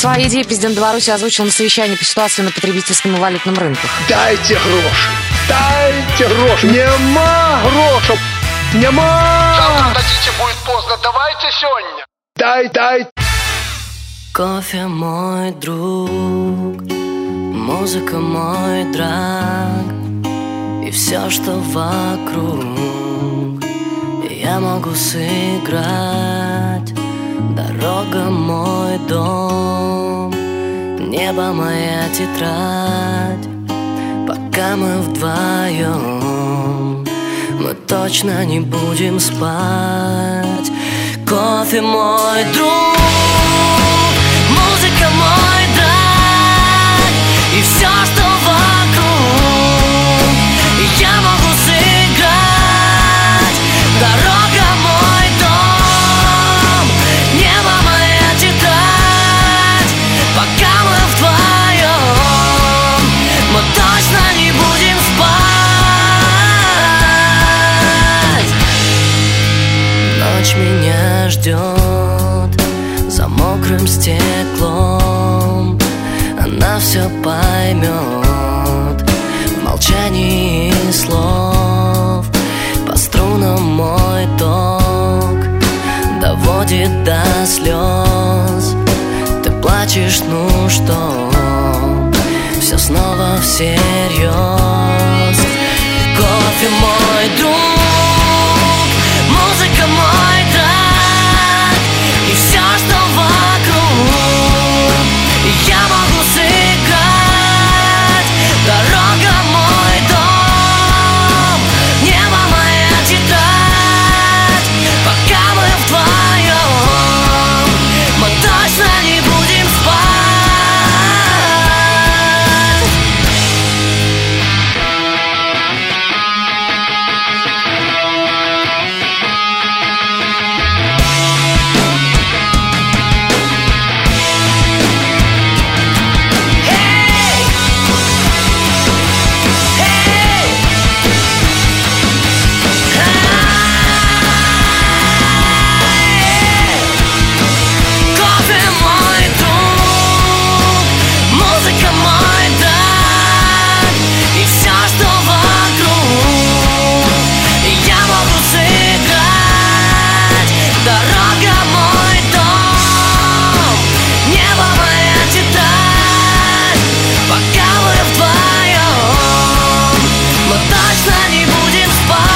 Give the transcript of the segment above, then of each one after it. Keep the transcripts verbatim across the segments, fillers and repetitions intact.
Свои идеи президент Беларуси озвучил на совещании по ситуации на потребительском и валютном рынках. Дайте гроши, дайте гроши. Нема грошей, нема. Завтра дадите, будет поздно, давайте сегодня. Дай, дай. Кофе мой друг, музыка мой драг, и все, что вокруг я могу сыграть. Дорога мой дом, небо моя тетрадь. Пока мы вдвоем, мы точно не будем спать. Кофе мой друг, музыка мой драг, и все, что вокруг я могу сыграть. Дорога мой дом, небо моя тетрадь. Пока мы вдвоем, мы точно не будем спать. Ночь меня ждет за мокрым стеклом. Она все поймет в молчании слов. По струнам мой ток доводит до слез. Ты плачешь, ну что, все снова всерьез. Кофе мой друг, музыка мой драг, и все, что вокруг я могу сыграть. Дорога мой дом, небо моя тетрадь. Пока мы вдвоем, мы точно не будем спать. Кофе мой друг, музыка мой драг, и все, что вокруг я могу сыграть. Дорога мой дом, небо моя тетрадь. Пока мы вдвоем, мы точно не будем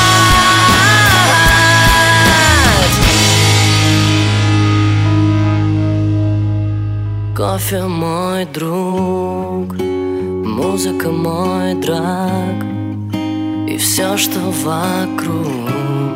спать. Кофе мой друг, музыка мой драг, и все, что вокруг.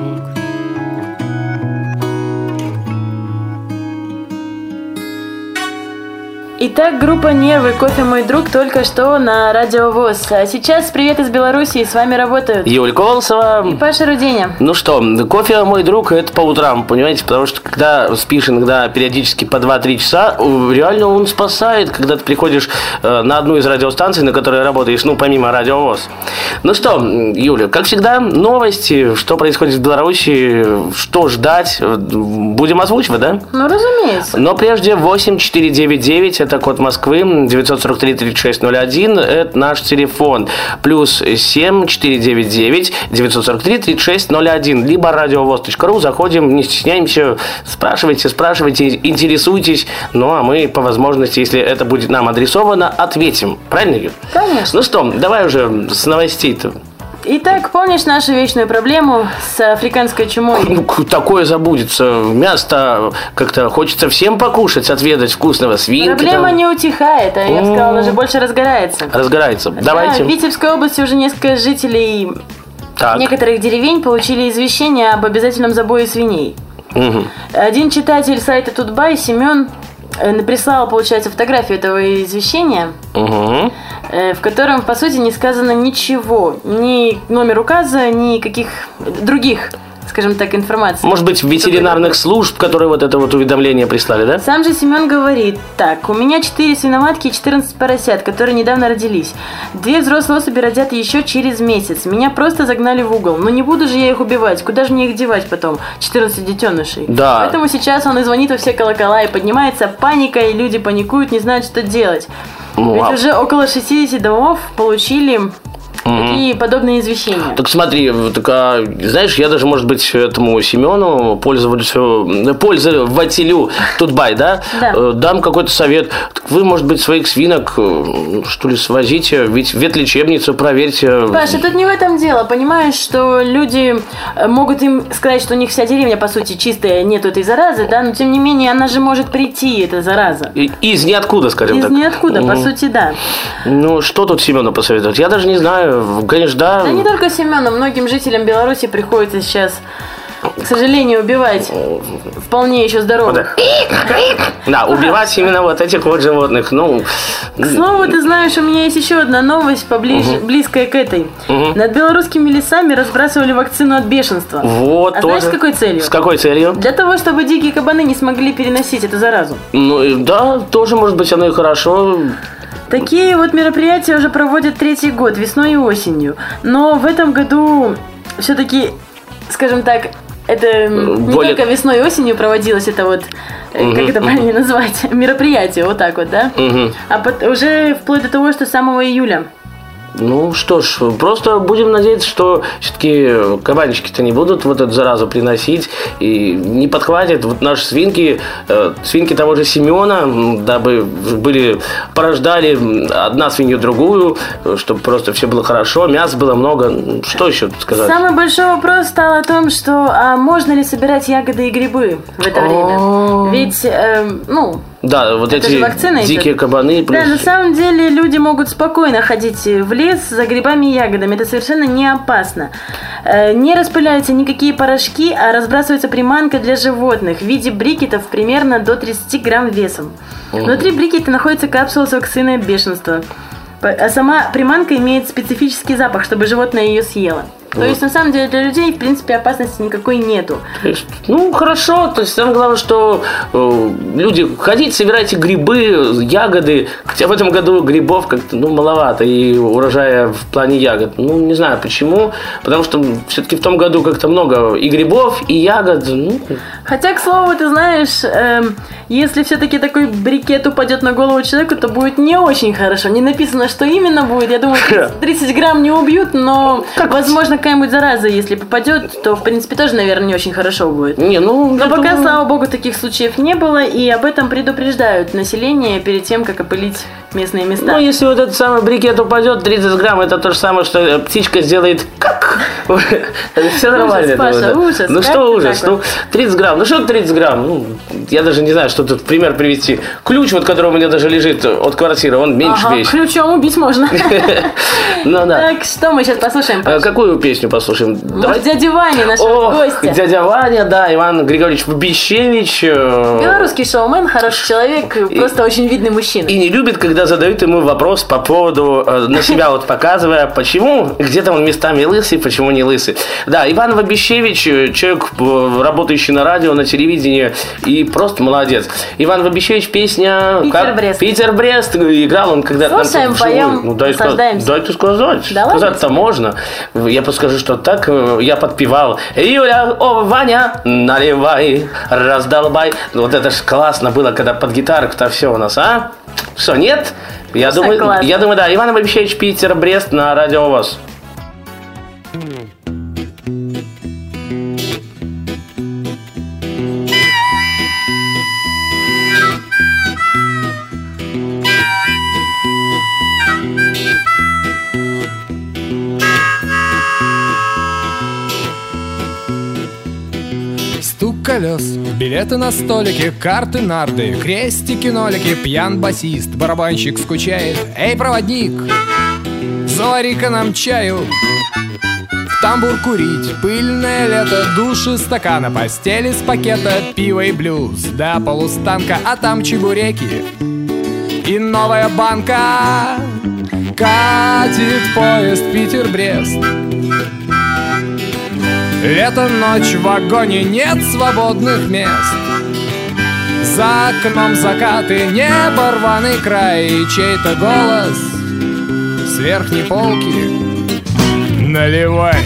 Итак, группа «Нервы», «Кофе мой друг» только что на Радио ВОС. А сейчас привет из Белоруссии, с вами работают Юль Колосова и Паша Руденя. Ну что, кофе мой друг, это по утрам, понимаете, потому что когда спишь иногда периодически по два-три часа, реально он спасает, когда ты приходишь на одну из радиостанций, на которой работаешь, ну, помимо Радио ВОС. Ну что, Юля, как всегда, новости, что происходит в Беларуси, что ждать, будем озвучивать, да? Ну, разумеется. Но прежде восемь четыре девять девять, это код Москвы, девятьсот сорок три тридцать шесть ноль один, это наш телефон, плюс семь четыре девять девять девятьсот сорок три тридцать шесть ноль один, либо радиовоз точка ру, заходим, не стесняемся, спрашивайте, спрашивайте, интересуйтесь, ну а мы по возможности, если это будет нам адресовано, ответим, правильно, Юр? Конечно. Ну что, давай уже с новостей-то. Итак, помнишь нашу вечную проблему с африканской чумой? Ну, такое забудется. Мясо как-то хочется всем покушать, отведать вкусного свинки. Проблема там не утихает, а я бы сказала, даже больше разгорается. Разгорается. Давайте. Да, в Витебской области уже несколько жителей Так. некоторых деревень получили извещение об обязательном забое свиней. Угу. Один читатель сайта Тутбай, Семен, прислал, получается, фотографию этого извещения, Угу. в котором, по сути, не сказано ничего. Ни номер указа, ни каких других, скажем так, информации. Может быть, ветеринарных служб, которые вот это вот уведомление прислали, да? Сам же Семен говорит, так, у меня четыре свиноматки и четырнадцать поросят, которые недавно родились. Две взрослые особи родят еще через месяц. Меня просто загнали в угол. Но не буду же я их убивать. Куда же мне их девать потом? четырнадцать детенышей. Да. Поэтому сейчас он и звонит во все колокола, и поднимается паника, и люди паникуют, не знают, что делать. Ну, Ведь а... уже около шестьдесят домов получили... Такие подобные извещения. Так смотри, так, а, знаешь, я даже, может быть, этому Семену, пользователю, пользователю Тутбай, да, да. дам какой-то совет. Так вы, может быть, своих свинок, что ли, свозите, ведь в ветлечебницу проверьте. Паша, тут не в этом дело. Понимаешь, что люди могут им сказать, что у них вся деревня, по сути, чистая, нету этой заразы, да, но тем не менее она же может прийти, эта зараза. И, из ниоткуда, скажем из так. Из ниоткуда, угу. По сути, да. Ну, что тут Семену посоветовать? Я даже не знаю. Конечно, да. Да не только Семену, многим жителям Беларуси приходится сейчас, к сожалению, убивать вполне еще здоровых. Да, убивать именно вот этих вот животных. Ну, к слову, ты знаешь, у меня есть еще одна новость, поближе, угу. близкая к этой. Угу. Над белорусскими лесами разбрасывали вакцину от бешенства. Вот, а тоже. Знаешь, с какой целью? С какой целью? Для того, чтобы дикие кабаны не смогли переносить эту заразу. Ну, да, тоже, может быть, оно и хорошо. Такие вот мероприятия уже проводят третий год, весной и осенью. Но в этом году все-таки, скажем так, это не Более... только весной и осенью проводилось это вот, угу, как это правильно угу. назвать, мероприятие, вот так вот, да? Угу. А под, уже вплоть до того, что с самого июля. Ну что ж, просто будем надеяться, что все-таки кабанчики-то не будут вот эту заразу приносить и не подхватят вот наши свинки, э, свинки того же Семена, дабы были, порождали одна свинью другую, чтобы просто все было хорошо, мяса было много. Что еще тут сказать? Самый большой вопрос стал о том, что а можно ли собирать ягоды и грибы в это время? Ведь, э, ну... Да, вот это эти дикие кабаны. Плюс... Да, на самом деле люди могут спокойно ходить в лес за грибами и ягодами. Это совершенно не опасно. Не распыляются никакие порошки, а разбрасывается приманка для животных в виде брикетов примерно до тридцать грамм весом. Угу. Внутри брикета находится капсула с вакциной от бешенства. А сама приманка имеет специфический запах, чтобы животное ее съело. То вот. Есть, на самом деле, для людей, в принципе, опасности никакой нету. То есть, ну, хорошо. То есть, самое главное, что э, люди, ходите, собирайте грибы, ягоды. Хотя в этом году грибов как-то, ну, маловато. И урожая в плане ягод. Ну, не знаю, почему. Потому что все-таки в том году как-то много и грибов, и ягод. Ну. Хотя, к слову, ты знаешь, э, если все-таки такой брикет упадет на голову человеку, то будет не очень хорошо. Не написано, что именно будет. Я думаю, тридцать грамм не убьют, но, возможно, какая-нибудь зараза, если попадет, то, в принципе, тоже, наверное, не очень хорошо будет. Не, ну, Но пока, думаю... слава богу, таких случаев не было, и об этом предупреждают население перед тем, как опылить местные места. Ну, если вот этот самый брикет упадет, тридцать грамм, это то же самое, что птичка сделает как. Все нормально. Паша, ужас. Ну, что ужас? Ну, тридцать грамм. Ну, что тридцать грамм? Ну, я даже не знаю, что тут пример привести. Ключ, вот, который у меня даже лежит от квартиры, он меньше весит. Ключом убить можно. Ну, да. Так, что мы сейчас послушаем, Паша? Какую песню послушаем? Может, дядя Ваня, нашего гостя. Дядя Ваня, да, Иван Григорьевич Бабищевич. Белорусский шоумен, хороший человек, просто очень видный мужчина. И не любит, когда задают ему вопрос по поводу, на себя вот показывая, почему где-то он местами лысый, почему не лысый. Да, Иван Бабищевич, человек, работающий на радио, на телевидении, и просто молодец. Иван Бабищевич, песня Питер-Брест. Питер-Брест, играл он когда-то. Слушаем, поем, ну, дай наслаждаемся. Дайте сказать. Сказать-то можно. Я подскажу, что так я подпевал. Юля, о, Ваня, наливай, раздолбай. Вот это ж классно было, когда под гитару-то все у нас, а? Что, нет? Я думаю, я думаю, да. Иван Бабищевич, Питер-Брест на радио ВОС. Стук колес, билеты на столике, карты, нарды, крестики, нолики, пьян басист, барабанщик скучает. Эй, проводник, завари-ка нам чаю. В тамбур курить, пыльное лето, души, стакана, постели с пакета, пиво и блюз, до полустанка, а там чебуреки и новая банка. Катит поезд Питер-Брест. Лето, ночь, в вагоне нет свободных мест. За окном закаты, небо, рваный край, и чей-то голос с верхней полки: наливай.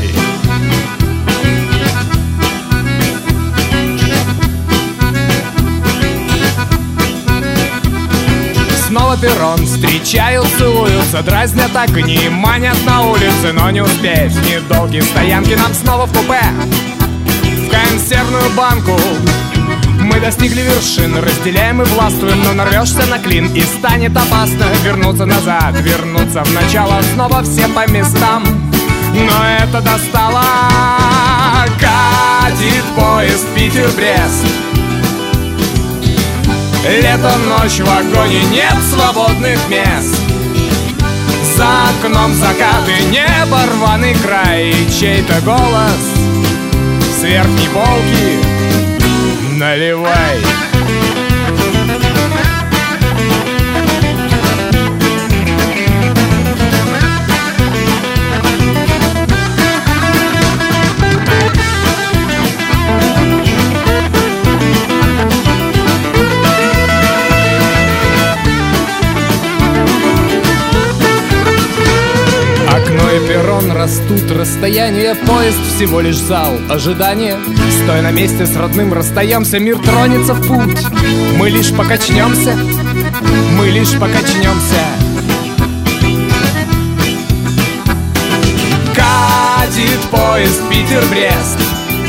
Снова перрон, встречают, целуются, дразнят огни, манят на улице, но не успеть. Недолгие стоянки, нам снова в купе, в консервную банку. Мы достигли вершин, разделяем и властвуем, но нарвешься на клин, и станет опасно вернуться назад, вернуться в начало, снова все по местам. Но это достало. Катит поезд Питер-Брест. Лето, ночь, в вагоне нет свободных мест. За окном закаты, небо, рваный край, и чей-то голос с верхней полки: наливай. Перрон растут расстояния, поезд всего лишь зал ожидания. Стоя на месте с родным расстаемся, мир тронется в путь. Мы лишь покачнемся, мы лишь покачнемся. Катит поезд Питер-Брест.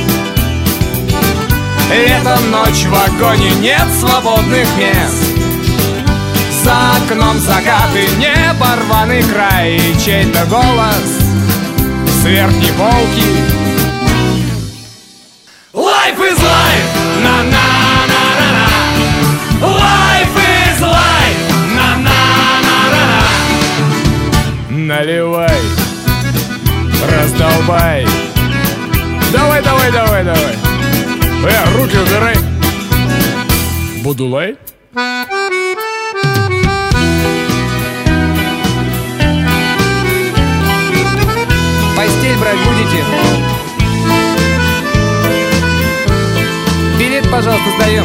Лето, ночь, в вагоне нет свободных мест. За окном закаты, небо, рваный край, и чей-то голос с верхней полки: Life is life, на-на-на-на-на. Life is life, на-на-на-на-на. Наливай, раздолбай. Давай, давай, давай, давай. Э, руки убирай. Будулай. Постель брать будете? Билет, пожалуйста, сдаем.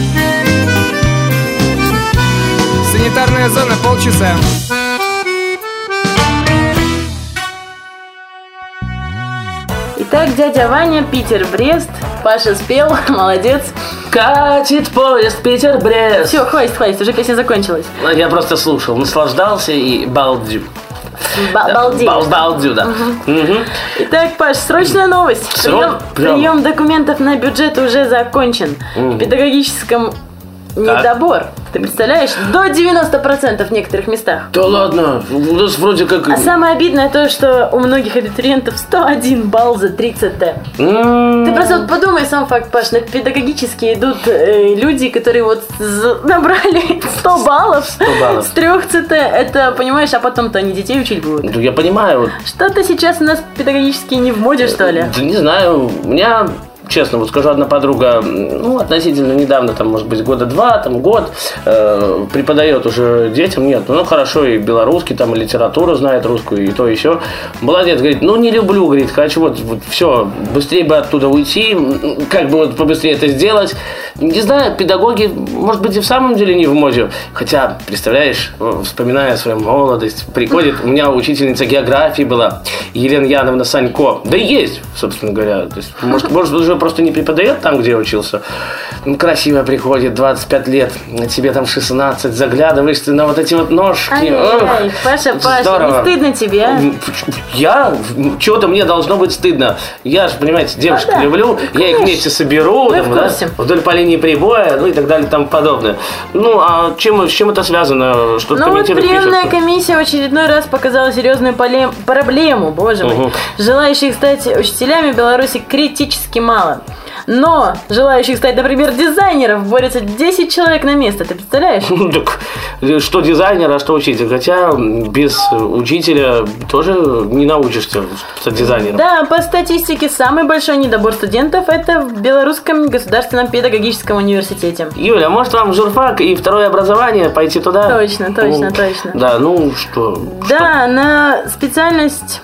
Санитарная зона полчаса. Итак, дядя Ваня, Питер-Брест. Паша спел, молодец. Катит поезд Питер-Брест. Все, хватит, хватит, уже песня закончилась. Я просто слушал, наслаждался и балдю. Балдею. Бал- балдю, да. Угу. Угу. Итак, Паш, срочная новость. Срок? Прием, прием документов на бюджет уже закончен. Угу. В педагогическом недобор. Ты представляешь? До девяноста процентов в некоторых местах. Да ладно, у нас вроде как... А самое обидное то, что у многих абитуриентов сто один балл за тридцать тэ. М-м-м. Ты просто вот подумай сам факт, Паш, на педагогические идут э, люди, которые вот з- набрали сто баллов, сто баллов с трех цэ тэ. Это, понимаешь, а потом-то они детей учить будут. Ну, я понимаю. Что-то сейчас у нас педагогические не в моде, что ли? Да не знаю, у меня... Честно, вот скажу, одна подруга, ну, относительно недавно, там, может быть, года два, там, год, э, преподает уже детям, нет, ну, хорошо, и белорусский, там, и литературу знает, русскую, и то, и сё. Молодец, говорит, ну, не люблю, говорит, хочу вот, вот все, быстрее бы оттуда уйти, как бы вот побыстрее это сделать. Не знаю, педагоги, может быть, и в самом деле не в моде, хотя, представляешь, вспоминая свою молодость, приходит, у меня учительница географии была, Елена Яновна Санько, да и есть, собственно говоря, то есть, может, может, уже просто не преподает там, где учился. Ну, красиво приходит, двадцать пять лет, тебе там шестнадцать, заглядываешь ты на вот эти вот ножки. Ай-яй-яй, Паша, Паша, здорово. не стыдно тебе, а? Я? Чего-то мне должно быть стыдно. Я же, понимаете, девушек А, да. люблю, я их вместе соберу, Мы там, в да, курсе. вдоль по линии прибоя, ну и так далее, и тому подобное. Ну, а чем, с чем это связано? Что Ну вот комментировать приемная нечего? комиссия в очередной раз показала серьезную поле- проблему, боже мой. Угу. Желающих стать учителями в Беларуси критически мало. Но желающих стать, например, дизайнеров борется десять человек на место, ты представляешь? Ну, так, что дизайнер, а что учитель. Хотя без учителя тоже не научишься стать дизайнером. Да, по статистике, самый большой недобор студентов это в Белорусском государственном педагогическом университете. Юля, может вам в журфак и второе образование пойти туда? Точно, точно, Ну, точно. Да, ну что? Да, на специальность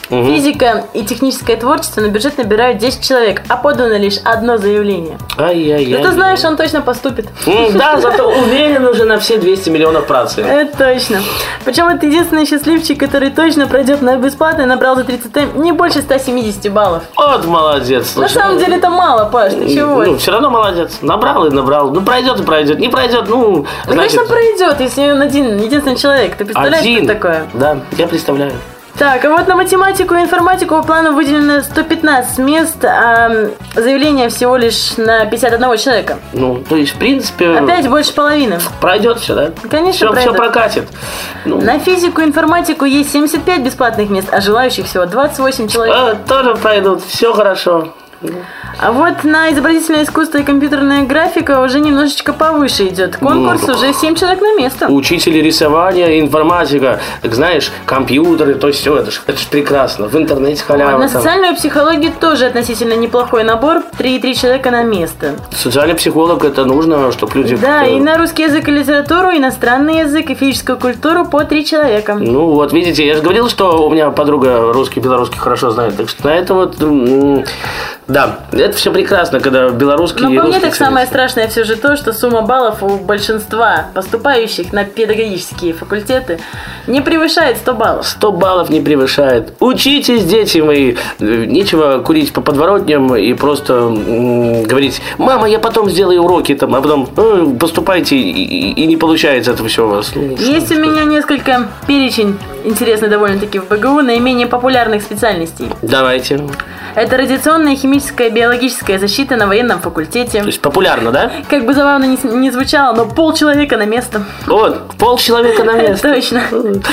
Угу. Физика и техническое творчество на бюджет набирают десять человек, а подано лишь одно заявление. Ай-яй-яй. Ты знаешь, он точно поступит. Да, зато уверен уже на все двести миллионов процентов. Это точно. Причем это единственный счастливчик, который точно пройдет на бесплатно и набрал за тридцать не больше ста семидесяти баллов. Вот молодец. На самом деле это мало, Паш, ты чего? Ну, все равно молодец. Набрал и набрал. Ну, пройдет и пройдет. Не пройдет, ну, значит... Конечно, пройдет, если он один, единственный человек. Ты представляешь, один. что такое? Да, я представляю. Так, а вот на математику и информатику по плану выделено сто пятнадцать мест, а заявление всего лишь на пятьдесят один человека. Ну, то есть, в принципе... Опять больше половины. Пройдет все, да? Конечно, все, пройдет. Все прокатит. Ну. На физику и информатику есть семьдесят пять бесплатных мест, а желающих всего двадцать восемь человек. А, тоже пройдут, все хорошо. А вот на изобразительное искусство и компьютерная графика уже немножечко повыше идет. Конкурс ну, уже семь человек на место. Учители рисования, информатика, так знаешь, компьютеры, то есть все, это ж, это ж прекрасно. В интернете халява. Вот, на социальную психологию тоже относительно неплохой набор, три и три человека на место. Социальный психолог это нужно, чтобы люди... Да, и на русский язык и литературу, иностранный язык и физическую культуру по три человека. Ну вот, видите, я же говорил, что у меня подруга русский, белорусский хорошо знает, так что на это вот... Да, это все прекрасно, когда белорусский Но и по мне русский... так самое страшное все же то, что сумма баллов у большинства поступающих на педагогические факультеты не превышает сто баллов. сто баллов не превышает. Учитесь, дети мои. Нечего курить по подворотням и просто м- говорить: мама, я потом сделаю уроки, там, а потом э, поступайте, и, и, и не получается это все у вас. Ну, Есть что, у что? меня несколько перечень, интересный довольно-таки в БГУ, наименее популярных специальностей. Давайте. Это радиационная, химическая, биологическая защита на военном факультете. То есть популярно, да? Как бы забавно не, не звучало, но полчеловека на место. Вот, полчеловека на место. Точно.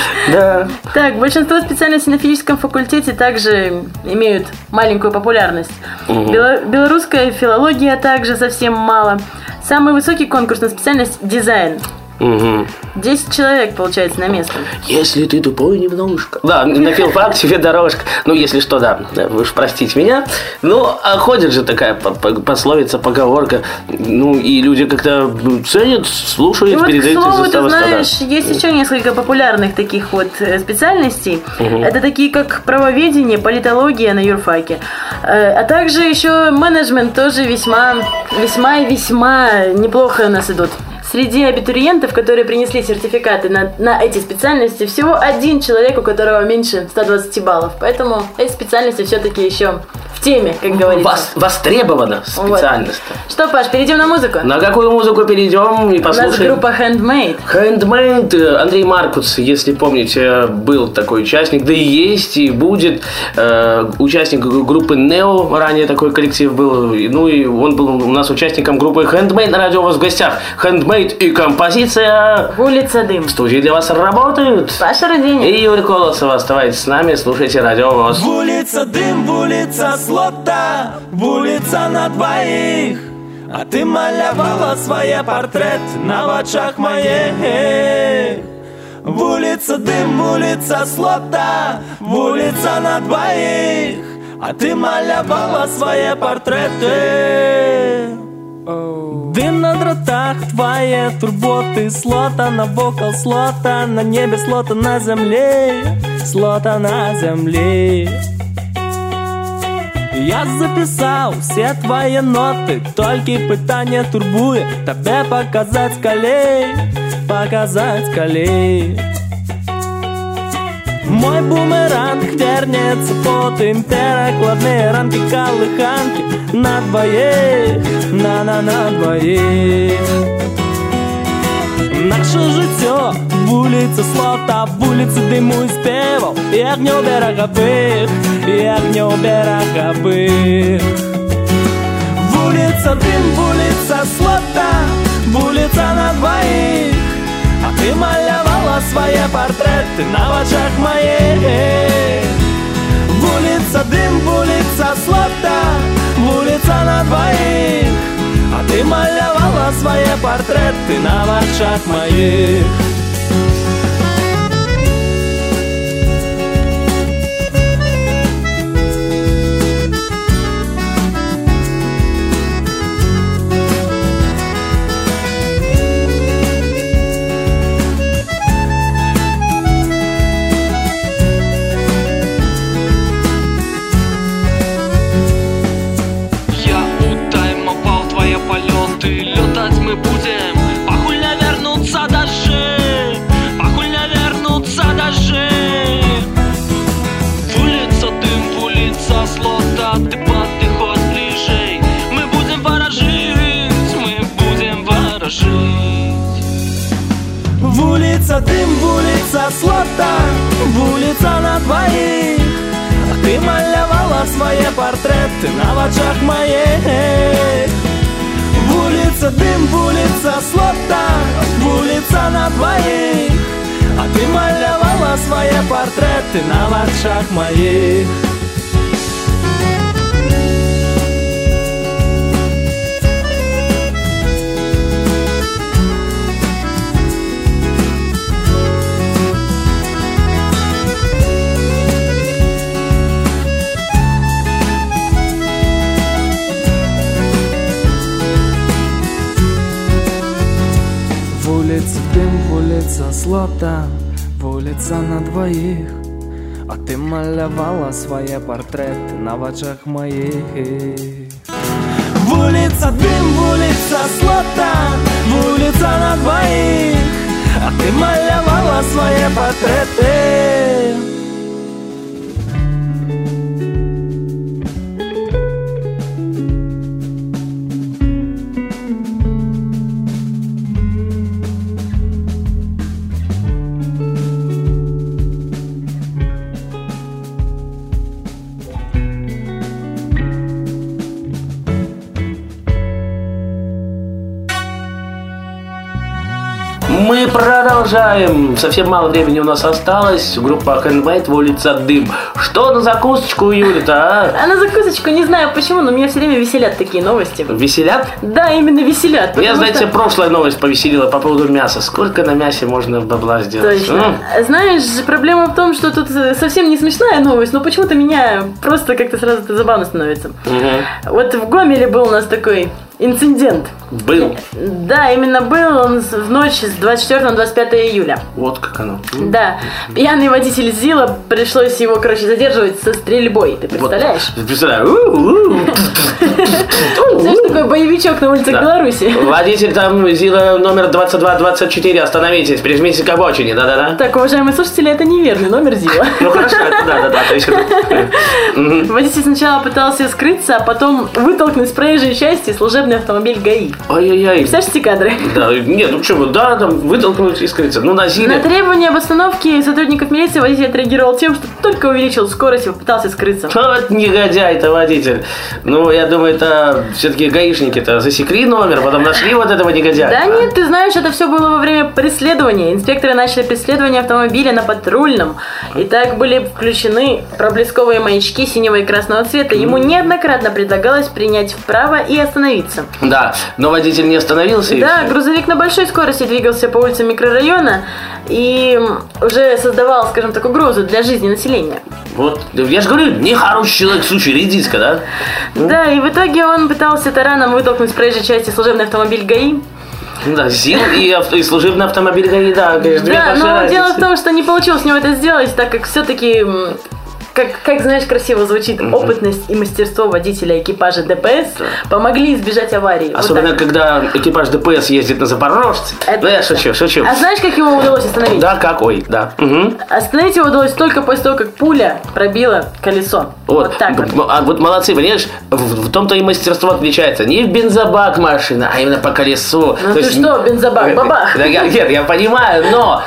Да. Так, большинство специальностей на физическом факультете также имеют маленькую популярность. Бело- белорусская филология также совсем мало. Самый высокий конкурс на специальность – дизайн. Угу. десять человек, получается, на место. Если ты тупой немножко. Да, на филфак тебе дорожка. Ну, если что, да, вы уж простите меня. Ну, а ходит же такая пословица, поговорка. Ну, и люди как-то ценят, слушают, и вот, передают к слову, из ты уста в уста. знаешь, есть еще несколько популярных таких вот специальностей. Угу. Это такие, как правоведение, политология на юрфаке. А также еще менеджмент тоже весьма, весьма и весьма неплохо у нас идут. Среди абитуриентов, которые принесли сертификаты на, на эти специальности, всего один человек, у которого меньше ста двадцати баллов. Поэтому эти специальности все-таки еще в теме, как говорится. Вос, востребована специальность. Вот. Что, Паш, перейдем на музыку? На какую музыку перейдем и послушаем? У нас группа Handmade. Handmade. Андрей Маркуц, если помните, был такой участник, да и есть, и будет э, участник группы Нео, ранее такой коллектив был, ну и он был у нас участником группы Handmade, на радио у вас в гостях. Handmade и композиция «Улица Дым». В студии для вас работают Паша Руденя и Юрий Колосов. Оставайтесь с нами, слушайте радио ВОС. Вулица Дым, вулица Слота, вулица на двоих. А ты малявала свои портрет на вачах моих. Вулица Дым, вулица Слота, вулица на двоих. А ты малявала свои портреты. Дым на дротах, твои турботы, слота на вокал, слота на небе, слота на земле, слота на земле. Я записал все твои ноты, только питание турбует, тебе показать скалей, показать скалей. Мой бумеранг вернется потым, перекладные ранки, колыханки на двоих, на-на-на двоих. Наше життя, вулиця Слота, вулиці диму і співав, і огню берегових, і огню берегових. Вулиця Дим, вулиця Слота, вулиця на двоих. А ты малявала свои портреты на очах моих. Вулица Дым, вулица Слота, вулица на двоих. А ты малявала свои портреты на очах моих. дым, вулица слота, вулица на двоих. А ты малявала свои портреты на вачах моих. Вулица дым, вулица слота, вулица на двоих. А ты малявала свои портреты на вачах моих. Вулица дым, вулица слота, вулица на двоих. А ты малявала свои портреты на вачах моих. Вулица дым, вулица слота, вулица на двоих. А ты малявала свои портреты. Мы продолжаем. Совсем мало времени у нас осталось. Группа Handmade, улица Дым. Что на закусочку, Юля-то, а? А на закусочку не знаю почему, но меня все время веселят такие новости. Веселят? Да, именно веселят. Меня, знаете, что... прошлая новость повеселила по поводу мяса. Сколько на мясе можно бабла сделать? Точно. А? Знаешь, проблема в том, что тут совсем не смешная новость, но почему-то меня просто как-то сразу это забавно становится. Угу. Вот в Гомеле был у нас такой инцидент. Был? Да, именно был он в ночь с двадцать четвёртого на двадцать пятое июля. Вот как оно. Да. Пьяный водитель ЗИЛа, пришлось его, короче, задерживать со стрельбой. Ты представляешь? Вот. Представляю. Знаешь, такой боевичок на улицах Беларуси. Водитель там ЗИЛа номер двадцать два двадцать четыре, остановитесь, прижмитесь к обочине, да-да-да. Так, уважаемые слушатели, это неверный номер ЗИЛа. Ну хорошо, да-да-да. Водитель сначала пытался скрыться, а потом вытолкнуть с проезжей части служебный автомобиль ГАИ. Ай-яй-яй. Представляешь эти кадры? Да, нет, ну что, да, там вытолкнуть и скрыться. Ну, на ЗИЛе. На требования об остановке сотрудников милиции водитель отреагировал тем, что только увеличил скорость и попытался скрыться. Вот негодяй-то водитель. Ну, я думаю, это все-таки гаишники-то засекли номер, потом нашли вот этого негодяя. Да нет, ты знаешь, это все было во время преследования. Инспекторы начали преследование автомобиля на патрульном. И так были включены проблесковые маячки синего и красного цвета. Ему неоднократно предлагалось принять вправо и остановиться. Да, но водитель не остановился. Да, грузовик на большой скорости двигался по улицам микрорайона и уже создавал, скажем так, угрозу для жизни населения. Вот, я же говорю, нехороший человек, слушай, редиска, да? Да, и в итоге он пытался тараном вытолкнуть с проезжей части служебный автомобиль ГАИ. Да, ЗИЛ и, авто, и служебный автомобиль ГАИ, да, конечно. Да, но дело в том, что не получилось у него это сделать, так как все-таки... Как, как, знаешь, красиво звучит, mm-hmm. опытность и мастерство водителя экипажа ДПС помогли избежать аварии. Особенно, вот когда экипаж ДПС ездит на Запорожце. Это ну, я шучу, шучу. А знаешь, как его удалось остановить? Да, как? Ой, да. Угу. Остановить его удалось только после того, как пуля пробила колесо. Вот, вот так вот. А вот молодцы, понимаешь, в, в том-то и мастерство отличается. Не в бензобак машина, а именно по колесу. Ну То ты есть, что, бензобак, бабах. Нет, я понимаю, но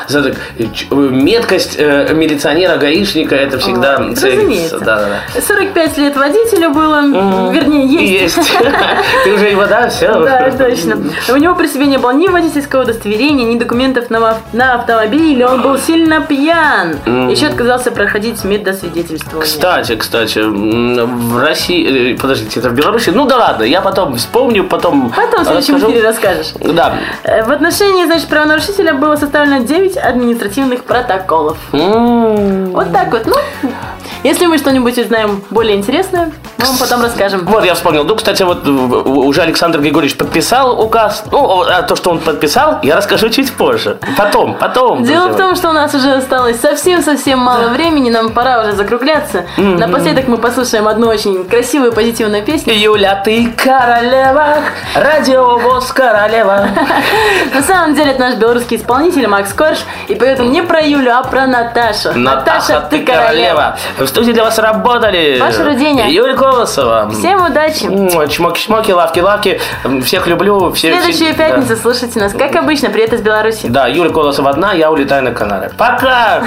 меткость э, милиционера-гаишника это всегда... О, разумеется. Да, да, да. сорок пять лет водителю было, mm-hmm. вернее, есть. Есть. Ты уже его, да, все? Да, точно. У него при себе не было ни водительского удостоверения, ни документов на, на автомобиль, он был сильно пьян. Mm-hmm. Еще отказался проходить медосвидетельствование. Кстати, кстати, в России, подождите, это в Беларуси? Ну да ладно, я потом вспомню, потом Потом в следующем эфире расскажешь. Да. В отношении, значит, правонарушителя было составлено девять административных протоколов. Mm-hmm. Вот так вот, ну... Если мы что-нибудь узнаем более интересное, мы вам потом расскажем. Вот, я вспомнил. Ну, кстати, вот уже Александр Григорьевич подписал указ. Ну, а то, что он подписал, я расскажу чуть позже. Потом, потом. Дело в том, что у нас уже осталось совсем-совсем мало времени, нам пора уже закругляться. Mm-hmm. Напоследок мы послушаем одну очень красивую, позитивную песню. Юля, ты королева, радиовоз королева. На самом деле, это наш белорусский исполнитель Макс Корж, и поет он не про Юлю, а про Наташу. Наташа, ты королева. студии для вас работали Паша Руденя, Юлия Колосова. Всем удачи. Чмоки-чмоки, лавки-лавки. Всех люблю. Все, Следующая все... пятница, да. Слушайте нас. Как обычно, привет из Беларуси. Да, Юлия Колосова одна, я улетаю на Канары. Пока!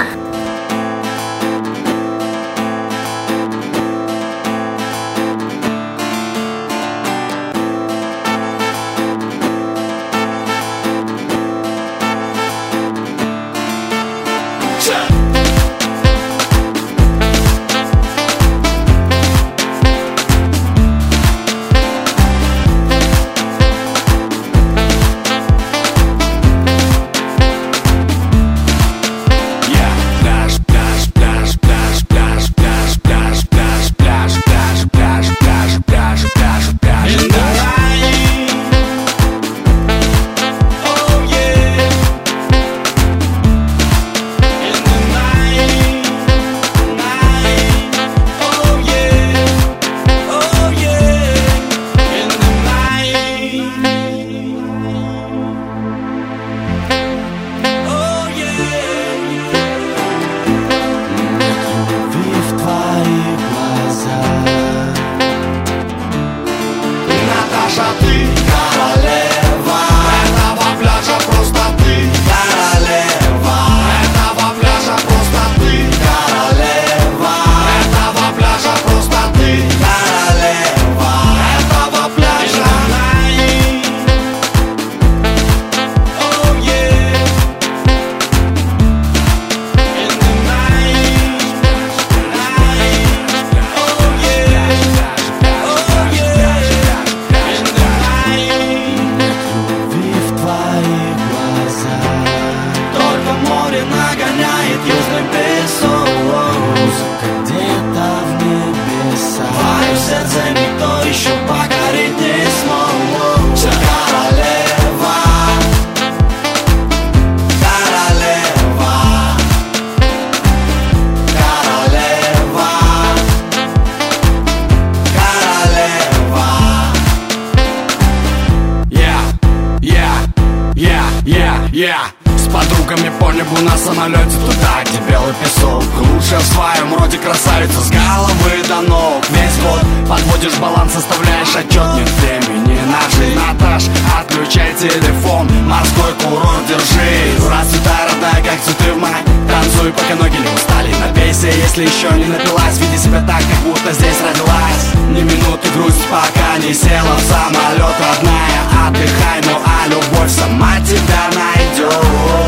Yeah. С подругами по небу на самолете туда, где белый песок. Лучшая в своем роде красавица с головы до ног. Весь год подводишь баланс, составляешь отчет. Нет времени на жизнь, Наташ, отключай телефон. Морской курорт держи. Расцветай, родная, как цветы в май. Танцуй, пока ноги не устали. Напейся, если еще не напилась. Веди себя так, как будто здесь родилась. Ни минуты грусти, пока не села в самолет, родная. Отдыхай, ну а любовь сама тебя найдет.